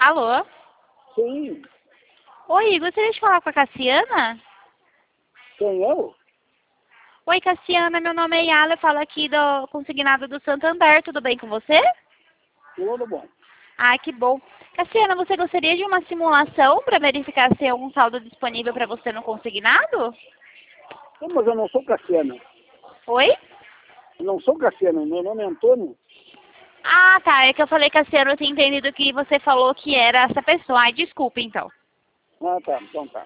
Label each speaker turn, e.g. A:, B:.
A: Alô?
B: Sim,
A: Oi, gostaria de falar com a Cassiana?
B: quem eu?
A: Oi, Cassiana, meu nome é Yala, eu falo aqui do consignado do Santander, tudo bem com você?
B: Tudo bom.
A: Ah, que bom. Cassiana, você gostaria de uma simulação para verificar se tem algum saldo disponível para você no consignado?
B: Não, mas eu não sou Cassiano.
A: Oi?
B: Eu não sou Cassiano, meu nome é Antônio.
A: Ah, tá, é que eu falei Cassiana, eu tinha entendido que você falou que era essa pessoa. Ai, desculpa, então.
B: Ah, tá, então tá.